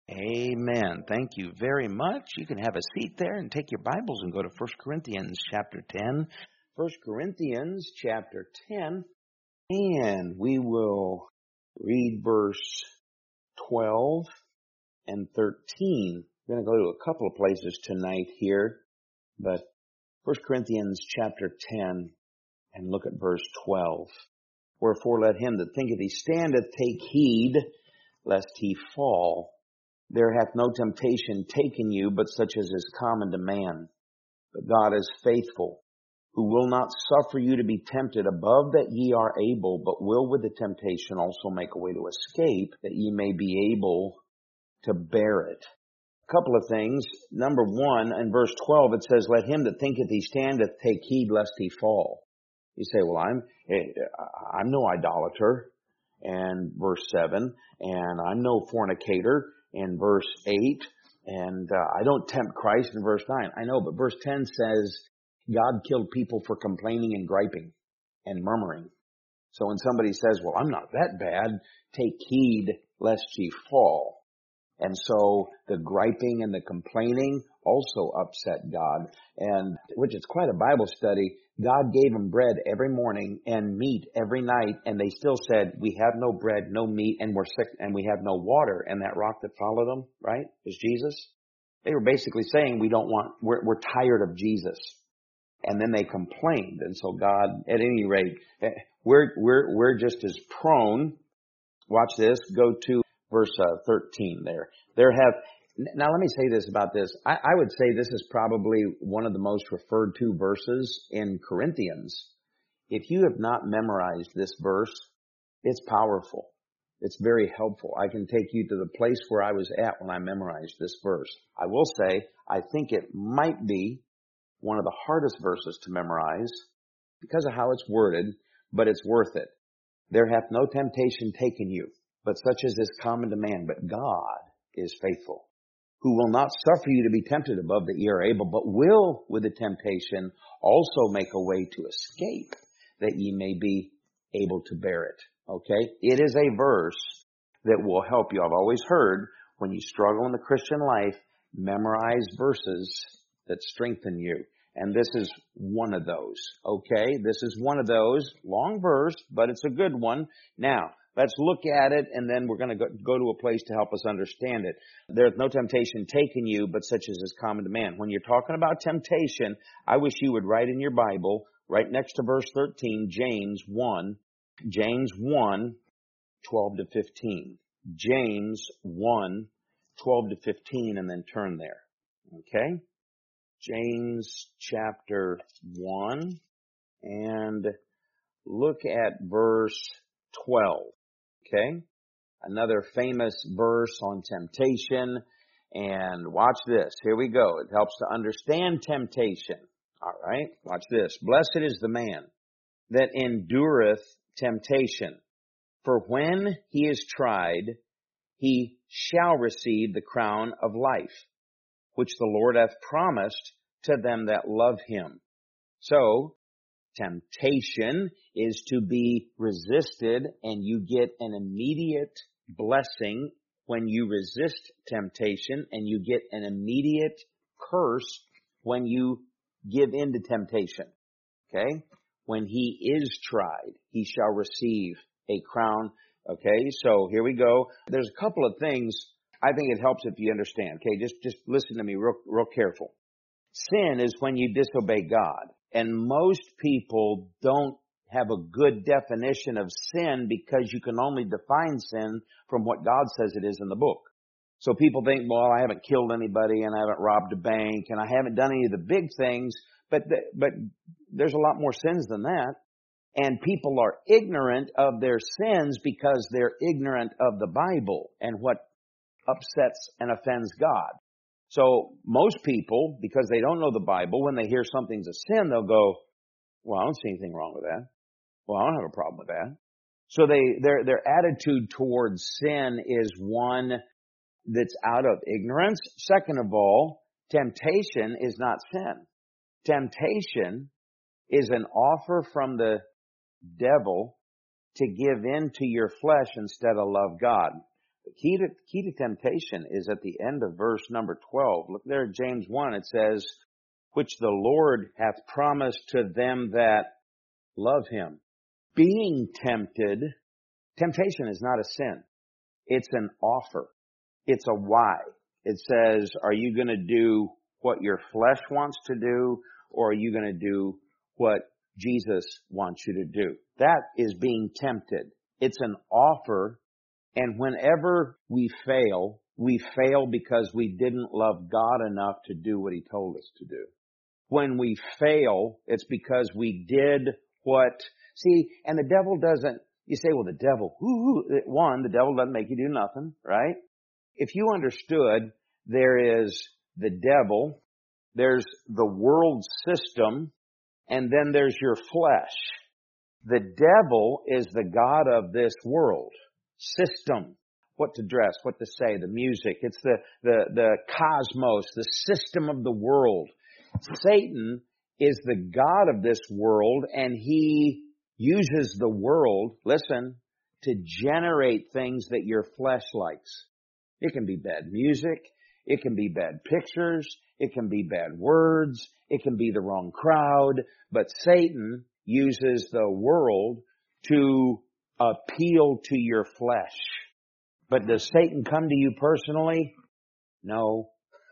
Amen. Thank you very much. You can have a seat there and take your Bibles and go to 1 Corinthians chapter 10. 1 Corinthians chapter 10, and we will read verse 12 and 13. We're going to go to a couple of places tonight here, but 1 Corinthians chapter 10 and look at verse 12. Wherefore let him that thinketh he standeth take heed lest he fall. There hath no temptation taken you, but such as is common to man. But God is faithful, who will not suffer you to be tempted above that ye are able, but will with the temptation also make a way to escape, that ye may be able to bear it. A couple of things. Number one, in verse 12, it says, let him that thinketh he standeth take heed lest he fall. You say, well, I'm no idolater, and verse 7, and I'm no fornicator, in verse 8, and I don't tempt Christ in verse 9. I know, but verse 10 says God killed people for complaining and griping and murmuring. So when somebody says, well, I'm not that bad, take heed lest ye fall. And so the griping and the complaining also upset God, and which is quite a Bible study. God gave them bread every morning and meat every night, and they still said, we have no bread, no meat, and we're sick, and we have no water. And that rock that followed them, right, is Jesus. They were basically saying, we're tired of Jesus. And then they complained. And so God, at any rate, we're just as prone. Watch this. Go to verse 13 there. Now let me say this about this. I would say this is probably one of the most referred to verses in Corinthians. If you have not memorized this verse, it's powerful. It's very helpful. I can take you to the place where I was at when I memorized this verse. I will say, I think it might be one of the hardest verses to memorize because of how it's worded, but it's worth it. There hath no temptation taken you, but such as is common to man. But God is faithful, who will not suffer you to be tempted above that ye are able, but will with the temptation also make a way to escape, that ye may be able to bear it. Okay? It is a verse that will help you. I've always heard when you struggle in the Christian life, memorize verses that strengthen you. And this is one of those. Okay? This is one of those. Long verse, but it's a good one. Now, let's look at it, and then we're going to go to a place to help us understand it. There is no temptation taken you, but such as is common to man. When you're talking about temptation, I wish you would write in your Bible, right next to verse 13, James 1, 12 to 15. James 1, 12 to 15, and then turn there. Okay? James chapter 1, and look at verse 12. Okay? Another famous verse on temptation. And watch this. Here we go. It helps to understand temptation. All right? Watch this. Blessed is the man that endureth temptation. For when he is tried, he shall receive the crown of life, which the Lord hath promised to them that love him. So, temptation is to be resisted, and you get an immediate blessing when you resist temptation, and you get an immediate curse when you give in to temptation. Okay? When he is tried, he shall receive a crown. Okay, so here we go. There's a couple of things I think it helps if you understand. Okay, just listen to me real careful. Sin is when you disobey God. And most people don't have a good definition of sin because you can only define sin from what God says it is in the book. So people think, well, I haven't killed anybody, and I haven't robbed a bank, and I haven't done any of the big things, but there's a lot more sins than that. And people are ignorant of their sins because they're ignorant of the Bible and what upsets and offends God. So most people, because they don't know the Bible, when they hear something's a sin, they'll go, well, I don't see anything wrong with that. Well, I don't have a problem with that. So their attitude towards sin is one that's out of ignorance. Second of all, temptation is not sin. Temptation is an offer from the devil to give in to your flesh instead of love God. The key to temptation is at the end of verse number 12. Look there at James 1. It says, which the Lord hath promised to them that love him. Being tempted, temptation is not a sin. It's an offer. It's a why. It says, are you going to do what your flesh wants to do, or are you going to do what Jesus wants you to do? That is being tempted. It's an offer, and whenever we fail because we didn't love God enough to do what He told us to do. When we fail, it's because we did and the devil doesn't, you say, well, the devil, the devil doesn't make you do nothing, right? If you understood, there is the devil, there's the world system, and then there's your flesh. The devil is the god of this world system. What to dress, what to say, the music. It's the cosmos, the system of the world. Satan is the god of this world, and he uses the world, listen, to generate things that your flesh likes. It can be bad music. It can be bad pictures. It can be bad words. It can be the wrong crowd. But Satan uses the world to appeal to your flesh. But does Satan come to you personally? No.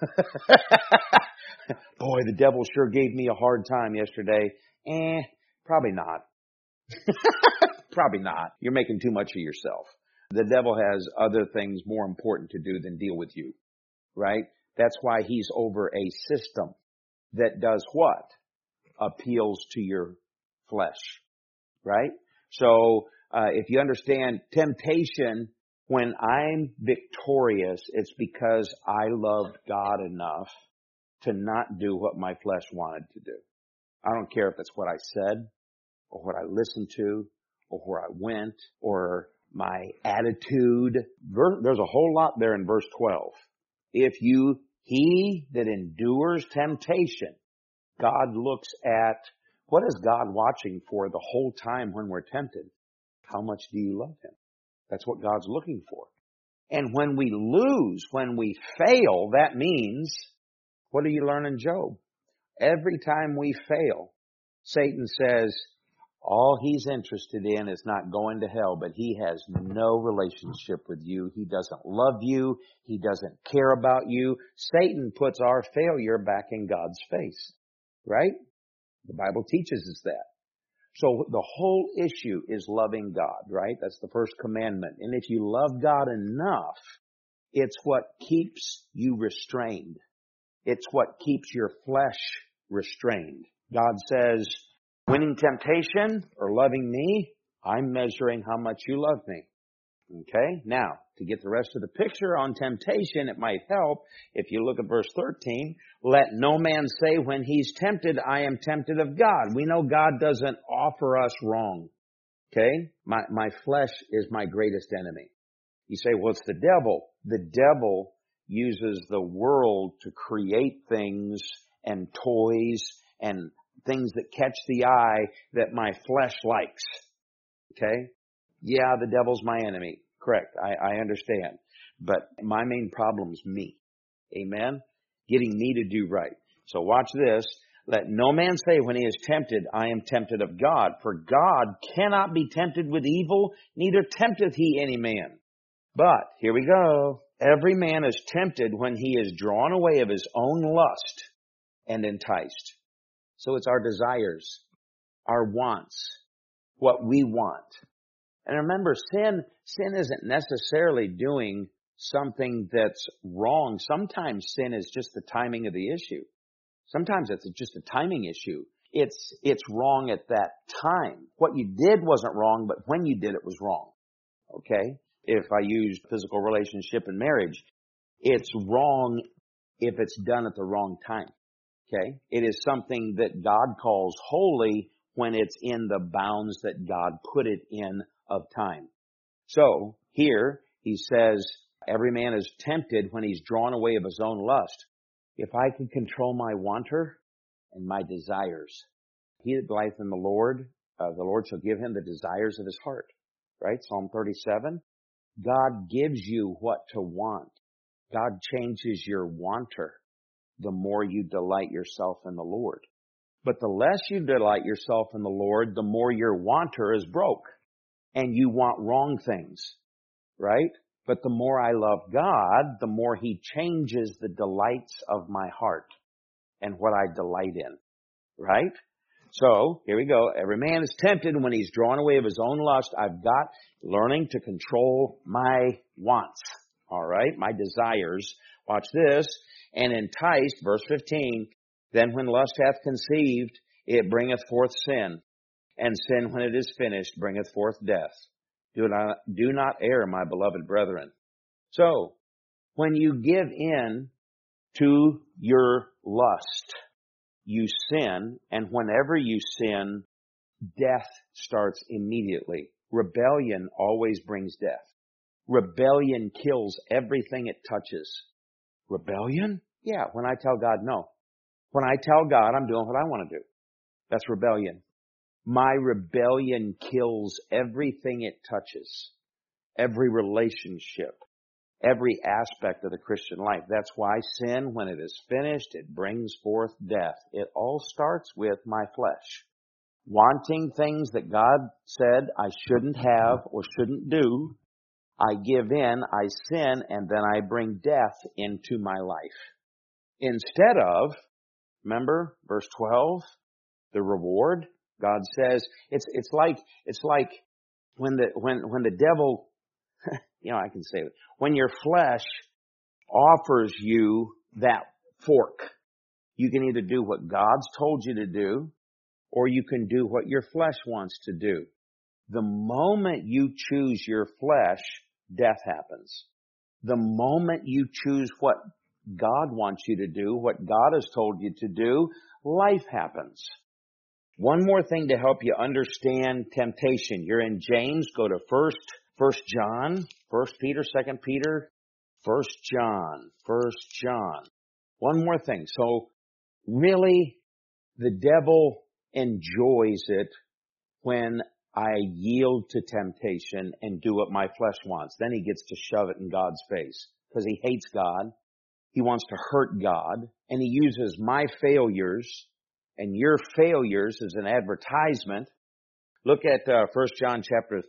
Boy, the devil sure gave me a hard time yesterday. Probably not. Probably not. You're making too much of yourself. The devil has other things more important to do than deal with you, right? That's why he's over a system that does what? Appeals to your flesh, right? So, if you understand temptation, when I'm victorious, it's because I loved God enough to not do what my flesh wanted to do. I don't care if it's what I said, or what I listened to, or where I went, or my attitude. There's a whole lot there in verse 12. He that endures temptation, God looks at, what is God watching for the whole time when we're tempted? How much do you love Him? That's what God's looking for. And when we lose, when we fail, that means, what do you learn in Job? Every time we fail, Satan says, all he's interested in is not going to hell, but he has no relationship with you. He doesn't love you. He doesn't care about you. Satan puts our failure back in God's face, right? The Bible teaches us that. So the whole issue is loving God, right? That's the first commandment. And if you love God enough, it's what keeps you restrained. It's what keeps your flesh restrained. God says, winning temptation or loving me, I'm measuring how much you love me. Okay? Now, to get the rest of the picture on temptation, it might help if you look at verse 13. Let no man say when he's tempted, I am tempted of God. We know God doesn't offer us wrong. Okay? My flesh is my greatest enemy. You say, well, it's the devil. The devil uses the world to create things and toys and things that catch the eye that my flesh likes. Okay? Yeah, the devil's my enemy. Correct. I understand. But my main problem's me. Amen? Getting me to do right. So watch this. Let no man say when he is tempted, I am tempted of God. For God cannot be tempted with evil, neither tempteth he any man. But, here we go. Every man is tempted when he is drawn away of his own lust and enticed. So it's our desires, our wants, what we want. And remember, sin isn't necessarily doing something that's wrong. Sometimes sin is just the timing of the issue. Sometimes it's just a timing issue. It's wrong at that time. What you did wasn't wrong, but when you did it was wrong. Okay? If I use physical relationship and marriage, it's wrong if it's done at the wrong time. Okay? It is something that God calls holy when it's in the bounds that God put it in of time. So, here, he says, every man is tempted when he's drawn away of his own lust. If I can control my wanter and my desires, he that delighteth in the Lord shall give him the desires of his heart. Right? Psalm 37. God gives you what to want. God changes your wanter the more you delight yourself in the Lord. But the less you delight yourself in the Lord, the more your wanter is broke and you want wrong things, right? But the more I love God, the more He changes the delights of my heart and what I delight in, right? So, here we go. Every man is tempted when he's drawn away of his own lust. I've got learning to control my wants, all right? My desires. Watch this. And enticed, verse 15, then when lust hath conceived, it bringeth forth sin. And sin, when it is finished, bringeth forth death. Do not err, my beloved brethren. So, when you give in to your lust, you sin, and whenever you sin, death starts immediately. Rebellion always brings death. Rebellion kills everything it touches. Rebellion? Yeah, when I tell God no. When I tell God I'm doing what I want to do. That's rebellion. My rebellion kills everything it touches. Every relationship. Every aspect of the Christian life. That's why sin, when it is finished, it brings forth death. It all starts with my flesh. Wanting things that God said I shouldn't have or shouldn't do. I give in, I sin, and then I bring death into my life. Instead of, remember, verse 12, the reward, God says, it's like when the devil, I can say it, when your flesh offers you that fork, you can either do what God's told you to do, or you can do what your flesh wants to do. The moment you choose your flesh, death happens. The moment you choose what God wants you to do, what God has told you to do, life happens. One more thing to help you understand temptation. You're in James, go to First John, 1 Peter, 2 Peter, 1 John. One more thing. So really, the devil enjoys it when I yield to temptation and do what my flesh wants. Then he gets to shove it in God's face because he hates God. He wants to hurt God, and he uses my failures and your failures as an advertisement. Look at 1 John chapter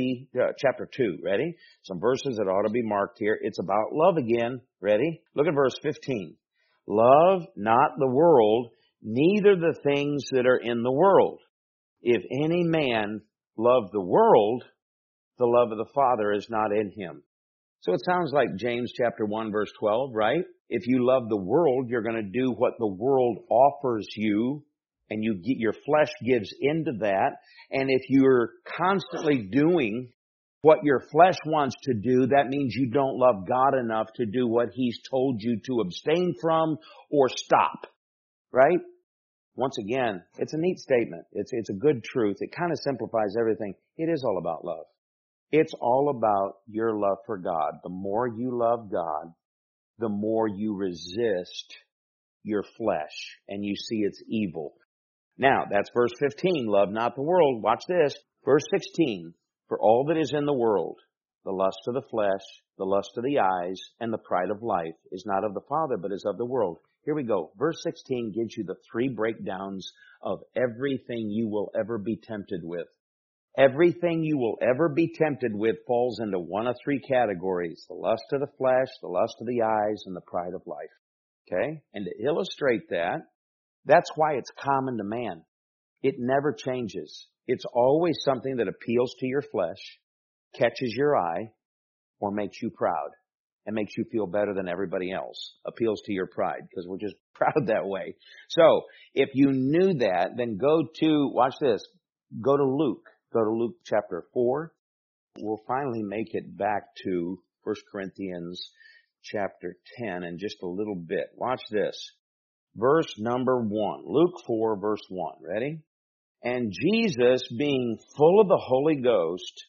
2. Ready? Some verses that ought to be marked here. It's about love again. Ready? Look at verse 15. Love not the world, neither the things that are in the world. If any man love the world, the love of the Father is not in him. So it sounds like James chapter 1 verse 12, right? If you love the world, you're going to do what the world offers you, and your flesh gives into that. And if you're constantly doing what your flesh wants to do, that means you don't love God enough to do what He's told you to abstain from or stop, right? Once again, it's a neat statement. It's a good truth. It kind of simplifies everything. It is all about love. It's all about your love for God. The more you love God, the more you resist your flesh and you see its evil. Now, that's verse 15. Love not the world. Watch this. Verse 16. For all that is in the world, the lust of the flesh, the lust of the eyes, and the pride of life is not of the Father, but is of the world. Here we go. Verse 16 gives you the 3 breakdowns of everything you will ever be tempted with. Everything you will ever be tempted with falls into one of 3 categories. The lust of the flesh, the lust of the eyes, and the pride of life. Okay? And to illustrate that, that's why it's common to man. It never changes. It's always something that appeals to your flesh, catches your eye, or makes you proud and makes you feel better than everybody else. Appeals to your pride because we're just proud that way. So if you knew that, then watch this, go to Luke. Go to Luke chapter 4. We'll finally make it back to 1 Corinthians chapter 10 in just a little bit. Watch this. Verse number 1. Luke 4, verse 1. Ready? And Jesus, being full of the Holy Ghost,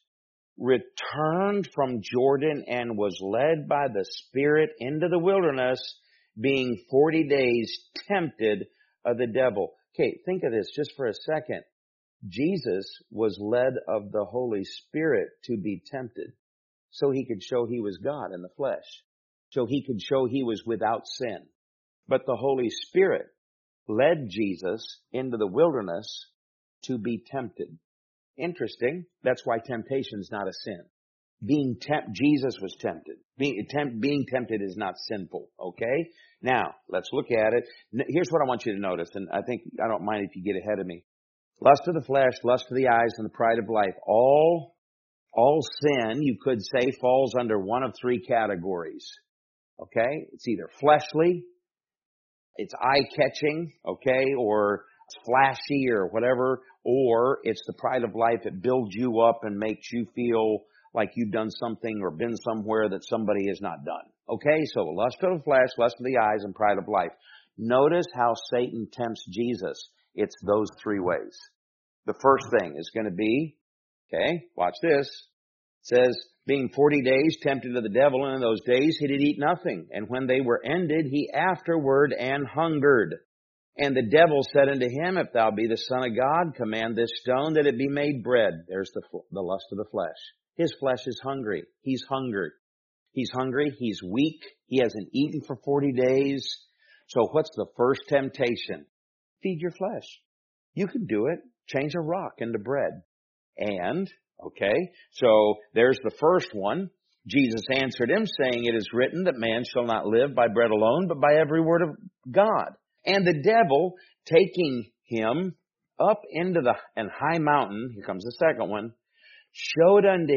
returned from Jordan and was led by the Spirit into the wilderness, being 40 days tempted of the devil. Okay, think of this just for a second. Jesus was led of the Holy Spirit to be tempted. so he could show he was God in the flesh, so he could show he was without sin. But the Holy Spirit led Jesus into the wilderness to be tempted. Interesting. That's why temptation is not a sin. Jesus was tempted. Being tempted is not sinful. Okay? Now, let's look at it. Here's what I want you to notice, and I don't mind if you get ahead of me. Lust of the flesh, lust of the eyes, and the pride of life. All sin, you could say, falls under one of three categories. Okay? It's either fleshly, it's eye-catching, okay, or it's flashy or whatever, or it's the pride of life. It builds you up and makes you feel like you've done something or been somewhere that somebody has not done. Okay, so lust of the flesh, lust of the eyes, and pride of life. Notice how Satan tempts Jesus. It's those three ways. The first thing is going to be, okay, watch this. It says, being 40 days tempted of the devil, and in those days he did eat nothing. And when they were ended, he afterward and hungered. And the devil said unto him, if thou be the Son of God, command this stone that it be made bread. There's the lust of the flesh. His flesh is hungry. He's hungered. He's hungry. He's weak. He hasn't eaten for 40 days. So what's the first temptation? Feed your flesh. You can do it. Change a rock into bread. And, okay, so there's the first one. Jesus answered him, saying, it is written that man shall not live by bread alone, but by every word of God. And the devil, taking him up into the high mountain, here comes the second one, showed unto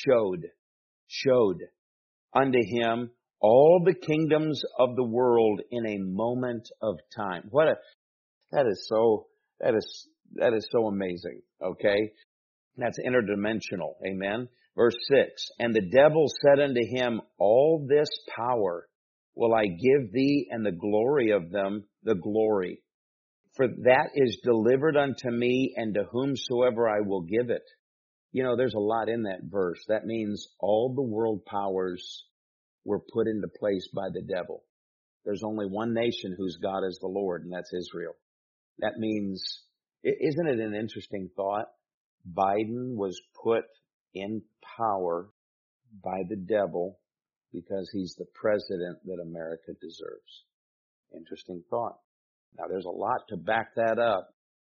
him all the kingdoms of the world in a moment of time. That is so amazing. Okay. That's interdimensional. Amen. Verse 6, and the devil said unto him, all this power will I give thee, and the glory of them, the glory. For that is delivered unto me, and to whomsoever I will give it. You know, there's a lot in that verse. That means all the world powers were put into place by the devil. There's only one nation whose God is the Lord, and that's Israel. That means, isn't it an interesting thought? Biden was put in power by the devil because he's the president that America deserves. Interesting thought. Now, there's a lot to back that up.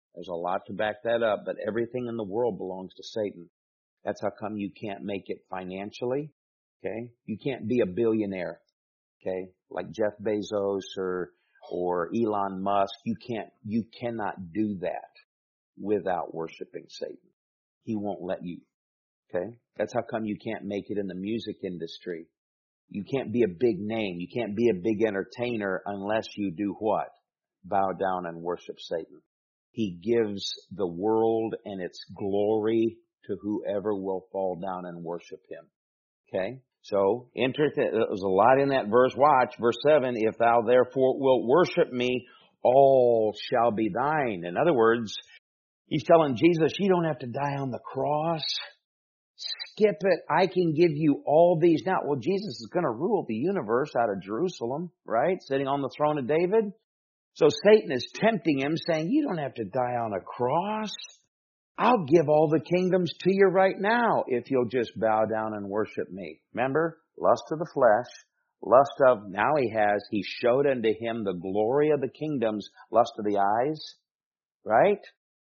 But everything in the world belongs to Satan. That's how come you can't make it financially. Okay? You can't be a billionaire. Okay? Like Jeff Bezos or Elon Musk. You cannot do that without worshiping Satan. He won't let you. Okay? That's how come you can't make it in the music industry. You can't be a big name. You can't be a big entertainer unless you do what? Bow down and worship Satan. He gives the world and its glory to whoever will fall down and worship him. Okay? So, there's a lot in that verse. Watch, verse 7, if thou therefore wilt worship me, all shall be thine. In other words, he's telling Jesus, you don't have to die on the cross. Skip it. I can give you all these. Now, well, Jesus is going to rule the universe out of Jerusalem, right? Sitting on the throne of David. So Satan is tempting him, saying, you don't have to die on a cross. I'll give all the kingdoms to you right now if you'll just bow down and worship me. Remember, lust of the flesh, he showed unto him the glory of the kingdoms, lust of the eyes, right?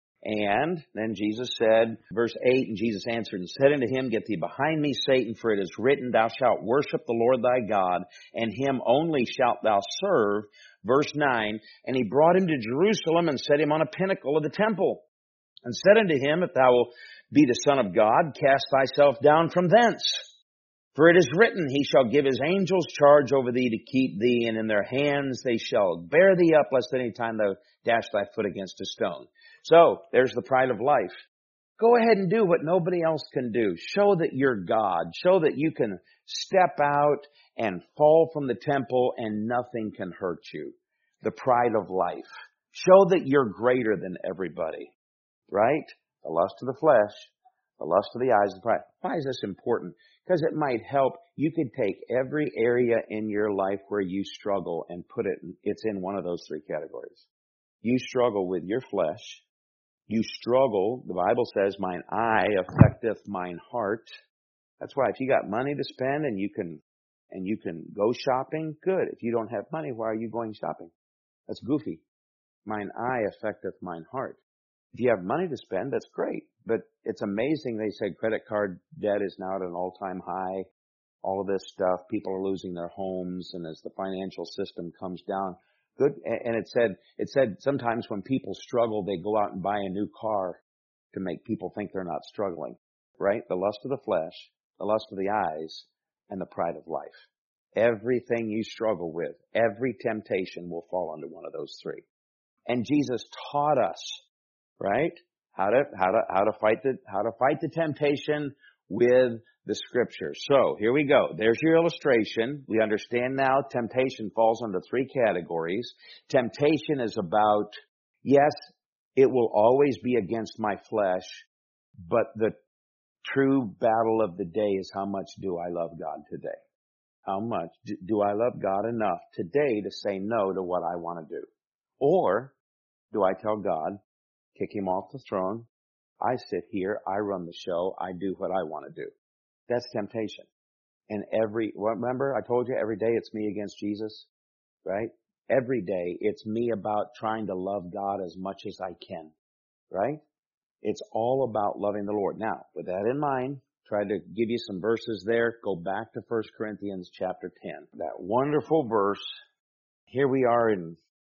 And then Jesus said, verse 8, and Jesus answered and said unto him, get thee behind me, Satan, for it is written, thou shalt worship the Lord thy God, and him only shalt thou serve. Verse 9, and he brought him to Jerusalem and set him on a pinnacle of the temple, and said unto him, if thou wilt be the Son of God, cast thyself down from thence. For it is written, he shall give his angels charge over thee to keep thee, and in their hands they shall bear thee up, lest any time thou dash thy foot against a stone. So, there's the pride of life. Go ahead and do what nobody else can do. Show that you're God. Show that you can step out and fall from the temple and nothing can hurt you. The pride of life. Show that you're greater than everybody. Right? The lust of the flesh, the lust of the eyes, the pride. Why is this important? Because it might help. You could take every area in your life where you struggle and it's in one of those three categories. You struggle with your flesh. You struggle, the Bible says, mine eye affecteth mine heart. That's why if you got money to spend and you can go shopping, good. If you don't have money, why are you going shopping? That's goofy. Mine eye affecteth mine heart. If you have money to spend, that's great. But it's amazing. They say credit card debt is now at an all-time high. All of this stuff, people are losing their homes, and as the financial system comes down, good. And it said sometimes when people struggle, they go out and buy a new car to make people think they're not struggling, right? The lust of the flesh, the lust of the eyes, and the pride of life. Everything you struggle with, every temptation will fall under one of those three. And Jesus taught us, right, how to fight the temptation with the Scriptures. So here we go. There's your illustration. We understand now temptation falls under three categories. Temptation is about, yes, it will always be against my flesh, but the true battle of the day is how much do I love God today? How much do I love God enough today to say no to what I want to do? Or do I tell God, kick him off the throne, I sit here, I run the show, I do what I want to do? That's temptation. And remember I told you every day it's me against Jesus, right? Every day it's me about trying to love God as much as I can, right? It's all about loving the Lord. Now, with that in mind, try to give you some verses there. Go back to 1 Corinthians chapter 10. That wonderful verse. Here we are in,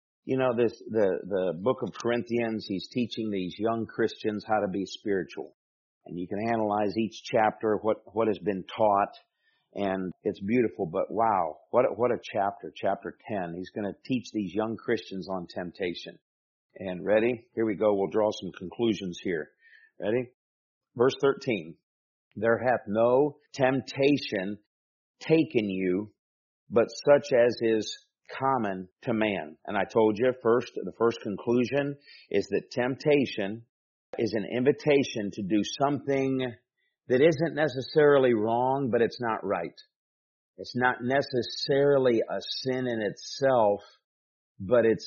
the book of Corinthians. He's teaching these young Christians how to be spiritual. And you can analyze each chapter, what has been taught. And it's beautiful, but wow, what a chapter, chapter 10. He's going to teach these young Christians on temptation. And ready? Here we go. We'll draw some conclusions here. Ready? Verse 13. There hath no temptation taken you, but such as is common to man. And I told you the first conclusion is that temptation is an invitation to do something that isn't necessarily wrong, but it's not right. It's not necessarily a sin in itself, but it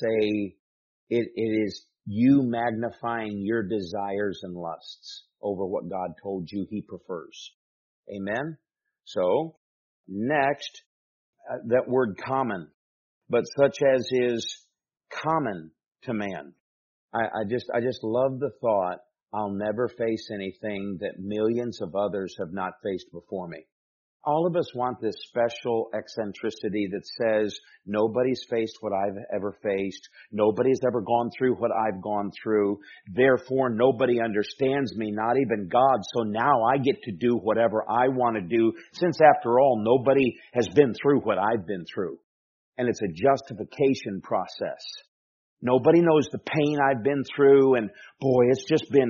is you magnifying your desires and lusts over what God told you He prefers. Amen? So, next, that word common, but such as is common to man. I just love the thought, I'll never face anything that millions of others have not faced before me. All of us want this special eccentricity that says nobody's faced what I've ever faced. Nobody's ever gone through what I've gone through. Therefore, nobody understands me, not even God. So now I get to do whatever I want to do, since after all, nobody has been through what I've been through. And it's a justification process. Nobody knows the pain I've been through, and boy, it's just been,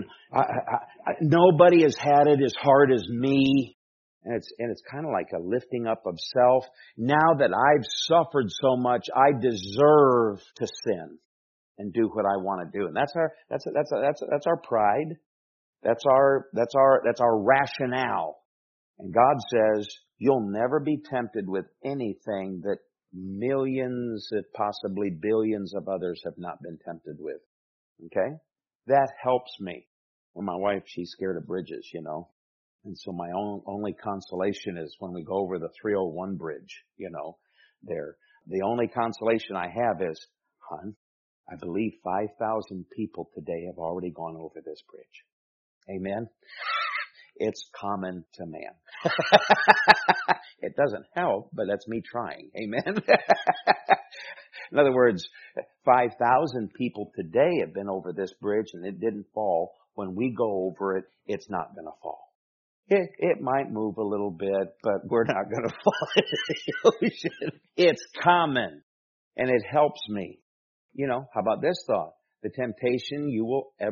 nobody has had it as hard as me. And it's kind of like a lifting up of self. Now that I've suffered so much, I deserve to sin and do what I want to do. And that's our pride. That's our rationale. And God says, you'll never be tempted with anything that millions, if possibly billions of others have not been tempted with. Okay? That helps me. Well, my wife, she's scared of bridges, And so my only consolation is when we go over the 301 bridge, there. The only consolation I have is, hon, I believe 5,000 people today have already gone over this bridge. Amen? It's common to man. It doesn't help, but that's me trying. Amen? In other words, 5,000 people today have been over this bridge and it didn't fall. When we go over it, it's not going to fall. It might move a little bit, but we're not going to fall into the ocean. It's common, and it helps me. How about this thought? The temptations you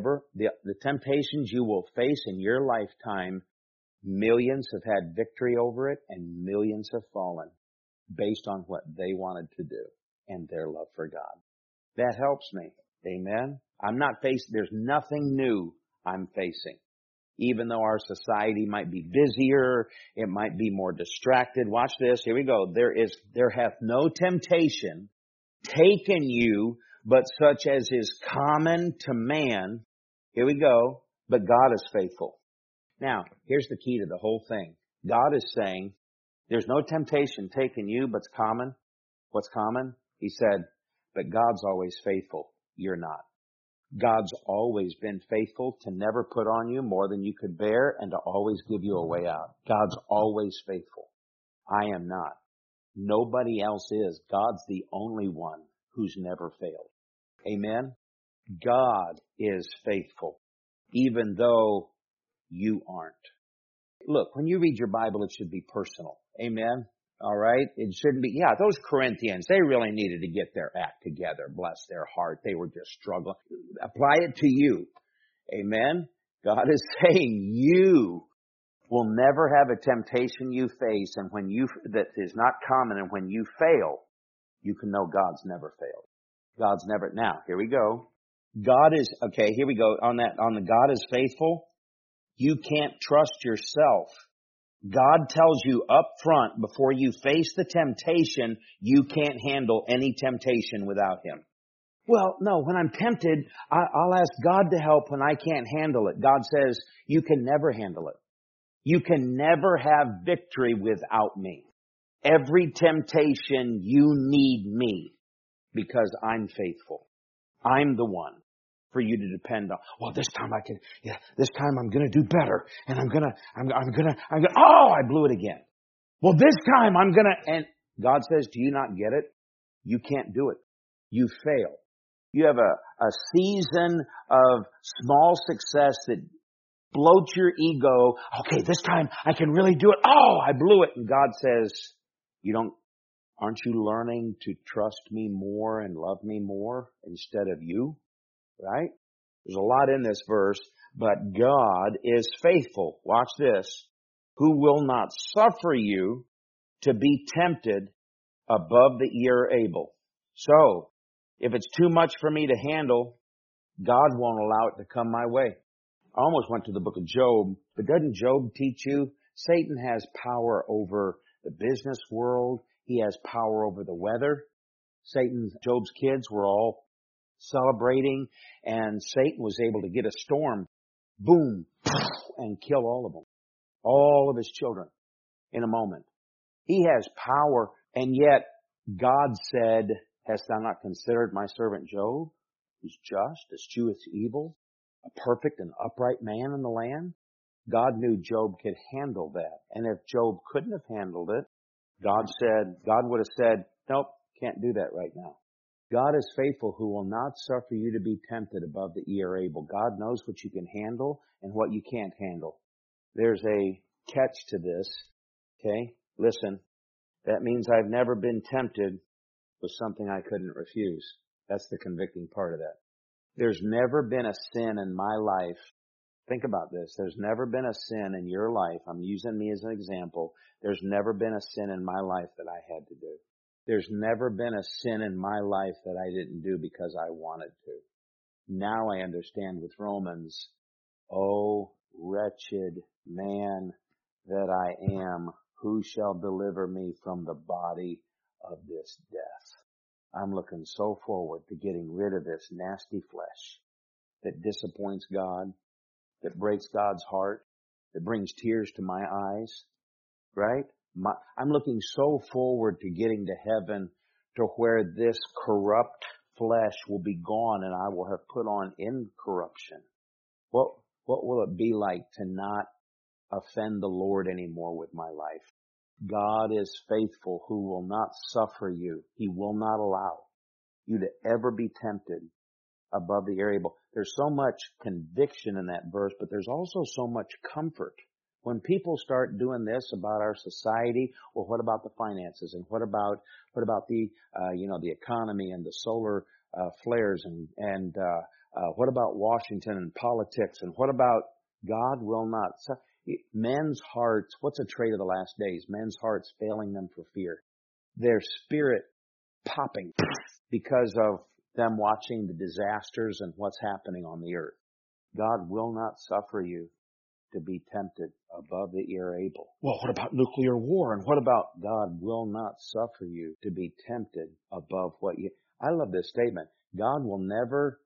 will face in your lifetime, millions have had victory over it, and millions have fallen based on what they wanted to do and their love for God. That helps me. Amen? There's nothing new I'm facing. Even though our society might be busier, it might be more distracted. Watch this. Here we go. There hath no temptation taken you, but such as is common to man. Here we go. But God is faithful. Now, here's the key to the whole thing. God is saying, there's no temptation taken you but's common. What's common? He said, but God's always faithful. You're not. God's always been faithful to never put on you more than you could bear and to always give you a way out. God's always faithful. I am not. Nobody else is. God's the only one who's never failed. Amen? God is faithful, even though you aren't. Look, when you read your Bible, it should be personal. Amen? All right? It shouldn't be, those Corinthians, they really needed to get their act together. Bless their heart. They were just struggling. Apply it to you. Amen? God is saying you will never have a temptation you face and that is not common, and when you fail, you can know God's never failed. God's never, now, here we go. Here we go. On the God is faithful, you can't trust yourself. God tells you up front, before you face the temptation, you can't handle any temptation without Him. Well, no, when I'm tempted, I'll ask God to help when I can't handle it. God says, you can never handle it. You can never have victory without me. Every temptation, you need me because I'm faithful. I'm the one for you to depend on. Well, this time this time I'm going to do better. And I blew it again. Well, this time and God says, do you not get it? You can't do it. You fail. You have a season of small success that bloats your ego. Okay, this time I can really do it. Oh, I blew it. And God says, aren't you learning to trust me more and love me more instead of you? Right? There's a lot in this verse, but God is faithful. Watch this. Who will not suffer you to be tempted above that ye are able. So, if it's too much for me to handle, God won't allow it to come my way. I almost went to the book of Job, but doesn't Job teach you Satan has power over the business world? He has power over the weather. Job's kids were all celebrating, and Satan was able to get a storm, boom, and kill all of them. All of his children in a moment. He has power, and yet God said, hast thou not considered my servant Job, who's just, escheweth evil, a perfect and upright man in the land? God knew Job could handle that. And if Job couldn't have handled it, God would have said, nope, can't do that right now. God is faithful, who will not suffer you to be tempted above that ye are able. God knows what you can handle and what you can't handle. There's a catch to this. Okay? Listen. That means I've never been tempted with something I couldn't refuse. That's the convicting part of that. There's never been a sin in my life. Think about this. There's never been a sin in your life. I'm using me as an example. There's never been a sin in my life that I had to do. There's never been a sin in my life that I didn't do because I wanted to. Now I understand with Romans, oh, wretched man that I am, who shall deliver me from the body of this death? I'm looking so forward to getting rid of this nasty flesh that disappoints God, that breaks God's heart, that brings tears to my eyes, right? I'm looking so forward to getting to heaven, to where this corrupt flesh will be gone and I will have put on incorruption. What will it be like to not offend the Lord anymore with my life? God is faithful, who will not suffer you. He will not allow you to ever be tempted above the area able. There's so much conviction in that verse, but there's also so much comfort. When people start doing this about our society, well, what about the finances, and what about the the economy and the solar flares, and what about Washington and politics, and what about God will not? Men's hearts. What's a trait of the last days? Men's hearts failing them for fear. Their spirit popping because of them watching the disasters and what's happening on the earth. God will not suffer you to be tempted above that you're able. Well, what about nuclear war? And what about God will not suffer you to be tempted above what you... I love this statement. God will never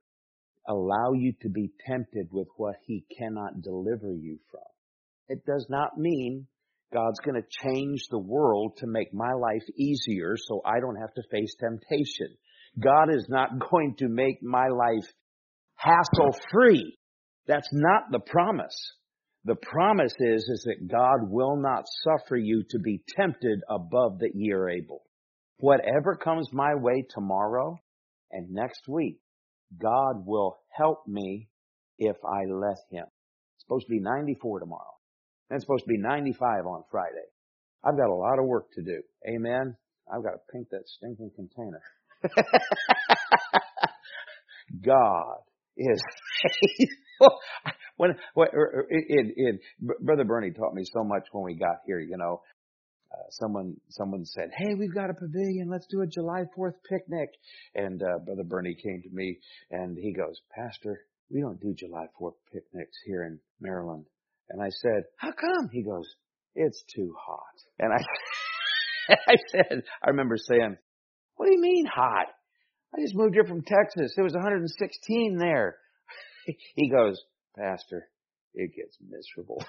allow you to be tempted with what He cannot deliver you from. It does not mean God's going to change the world to make my life easier so I don't have to face temptation. God is not going to make my life hassle-free. That's not the promise. The promise is that God will not suffer you to be tempted above that ye are able. Whatever comes my way tomorrow and next week, God will help me if I let Him. It's supposed to be 94 tomorrow. And it's supposed to be 95 on Friday. I've got a lot of work to do. Amen? I've got to paint that stinking container. God is faithful. Brother Bernie taught me so much when we got here, you know. Someone said, "Hey, we've got a pavilion. Let's do a July 4th picnic." And Brother Bernie came to me and he goes, "Pastor, we don't do July 4th picnics here in Maryland." And I said, "How come?" He goes, "It's too hot." And I remember saying, "What do you mean hot? I just moved here from Texas. It was 116 there." He goes, "Pastor, it gets miserable."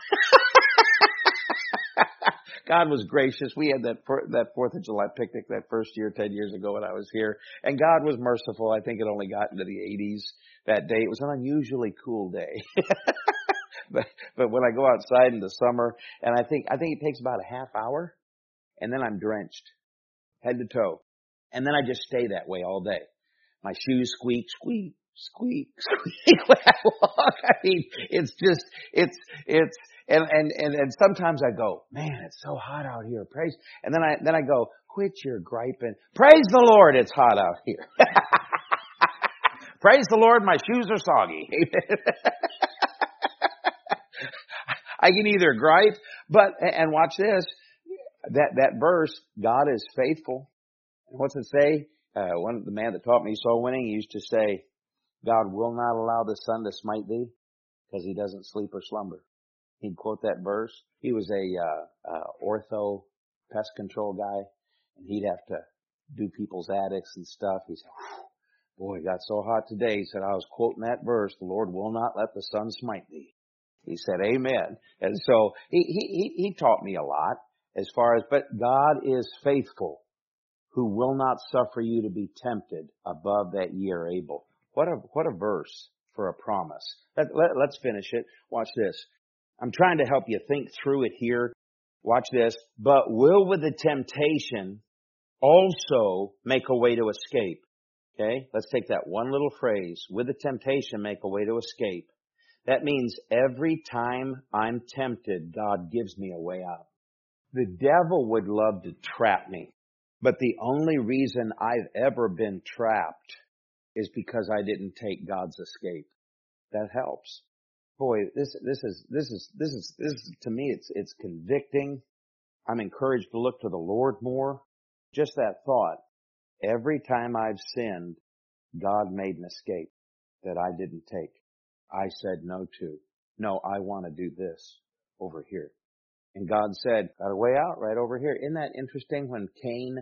God was gracious. We had that 4th of July picnic that first year, 10 years ago when I was here. And God was merciful. I think it only got into the 80s that day. It was an unusually cool day. But when I go outside in the summer, and I think it takes about a half hour, and then I'm drenched, head to toe. And then I just stay that way all day. My shoes squeak, squeak, squeak, squeak when I walk. I mean, and sometimes I go, "Man, it's so hot out here. Praise." And then I go, "Quit your griping. Praise the Lord, it's hot out here." Praise the Lord, my shoes are soggy. I can either gripe, and watch this, that verse, God is faithful. What's it say? The man that taught me soul winning used to say, "God will not allow the sun to smite thee because He doesn't sleep or slumber." He'd quote that verse. He was a ortho pest control guy, and he'd have to do people's attics and stuff. He said, "Boy, it got so hot today." He said, "I was quoting that verse, the Lord will not let the sun smite thee." He said, "Amen." And so he taught me a lot as far as, but God is faithful, who will not suffer you to be tempted above that ye are able. What a verse for a promise. Let's finish it. Watch this. I'm trying to help you think through it here. Watch this. But will with the temptation also make a way to escape. Okay? Let's take that one little phrase. With the temptation, make a way to escape. That means every time I'm tempted, God gives me a way out. The devil would love to trap me. But the only reason I've ever been trapped is because I didn't take God's escape. That helps. Boy, this is to me, it's convicting. I'm encouraged to look to the Lord more. Just that thought. Every time I've sinned, God made an escape that I didn't take. I said no to. No, I want to do this over here. And God said, "Got a way out right over here." Isn't that interesting when Cain,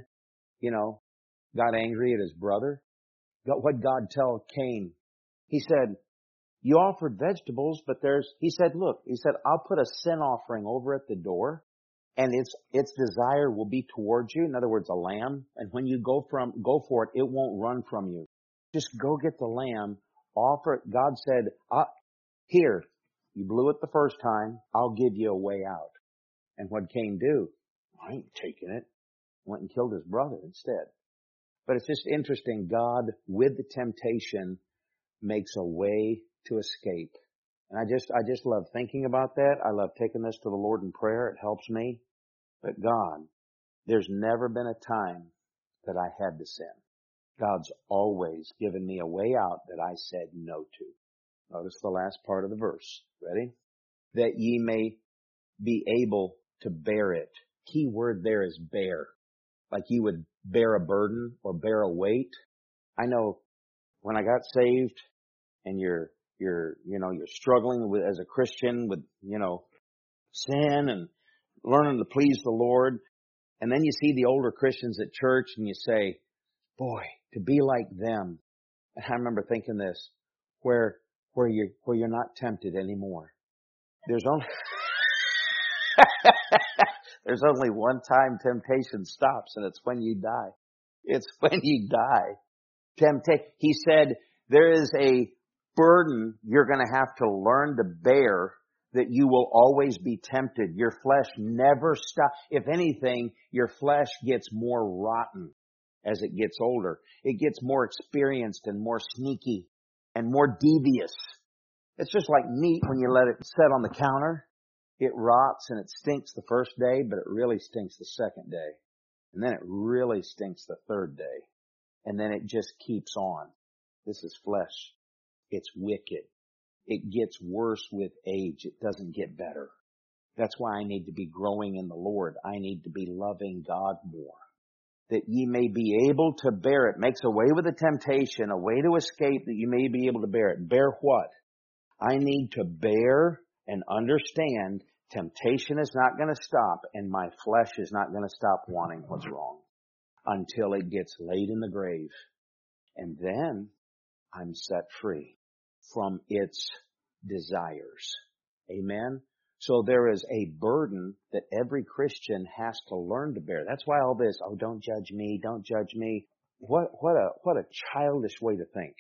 got angry at his brother? What'd God tell Cain? He said, "You offered vegetables, but he said, I'll put a sin offering over at the door, and its desire will be towards you." In other words, a lamb. And when you go for it, it won't run from you. Just go get the lamb, offer it. God said, "Here, you blew it the first time. I'll give you a way out." And what'd Cain do? "I ain't taking it." Went and killed his brother instead. But it's just interesting. God, with the temptation, makes a way to escape. And I just love thinking about that. I love taking this to the Lord in prayer. It helps me. But God, there's never been a time that I had to sin. God's always given me a way out that I said no to. Notice the last part of the verse. Ready? That ye may be able to bear it. Key word there is bear. Like you would bear a burden or bear a weight. I know when I got saved and you're struggling with, as a Christian, with, sin and learning to please the Lord. And then you see the older Christians at church and you say, "Boy, to be like them." And I remember thinking this, where you're not tempted anymore. There's only There's only one time temptation stops, and it's when you die. It's when you die. He said, there is a burden you're going to have to learn to bear that you will always be tempted. Your flesh never stops. If anything, your flesh gets more rotten as it gets older. It gets more experienced and more sneaky and more devious. It's just like meat when you let it set on the counter. It rots and it stinks the first day, but it really stinks the second day. And then it really stinks the third day. And then it just keeps on. This is flesh. It's wicked. It gets worse with age. It doesn't get better. That's why I need to be growing in the Lord. I need to be loving God more. That ye may be able to bear it. Makes a way with the temptation, a way to escape that you may be able to bear it. Bear what? I need to bear and understand temptation is not going to stop and my flesh is not going to stop wanting what's wrong until it gets laid in the grave. And then I'm set free from its desires. Amen? So there is a burden that every Christian has to learn to bear. That's why all this, oh, don't judge me, don't judge me. What a childish way to think.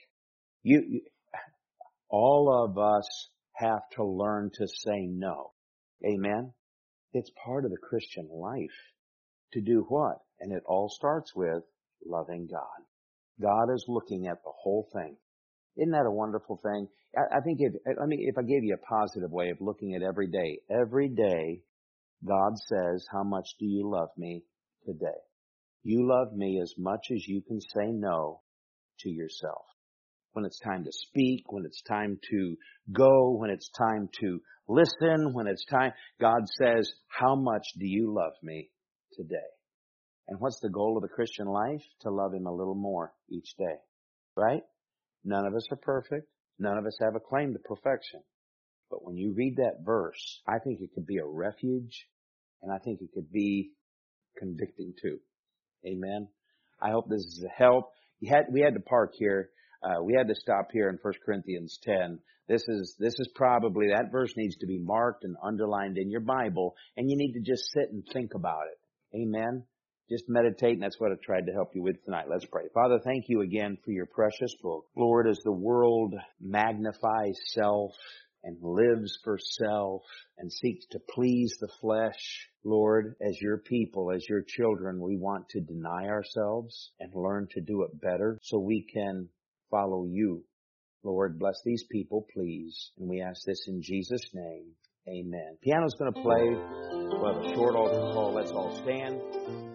All of us have to learn to say no. Amen? It's part of the Christian life to do what? And it all starts with loving God. God is looking at the whole thing. Isn't that a wonderful thing? I think if I gave you a positive way of looking at every day, God says, how much do you love me today? You love me as much as you can say no to yourself. When it's time to speak, when it's time to go, when it's time to listen, when it's time, God says, how much do you love me today? And what's the goal of the Christian life? To love Him a little more each day. Right? None of us are perfect. None of us have a claim to perfection. But when you read that verse, I think it could be a refuge, and I think it could be convicting too. Amen? I hope this is a help. We had to park here. We had to stop here in 1 Corinthians 10. This is probably, that verse needs to be marked and underlined in your Bible, and you need to just sit and think about it. Amen? Just meditate, and that's what I tried to help you with tonight. Let's pray. Father, thank you again for your precious book. Lord, as the world magnifies self and lives for self and seeks to please the flesh, Lord, as your people, as your children, we want to deny ourselves and learn to do it better so we can follow you. Lord, bless these people, please. And we ask this in Jesus' name. Amen. Piano's going to play. We'll have a short altar call. Let's all stand.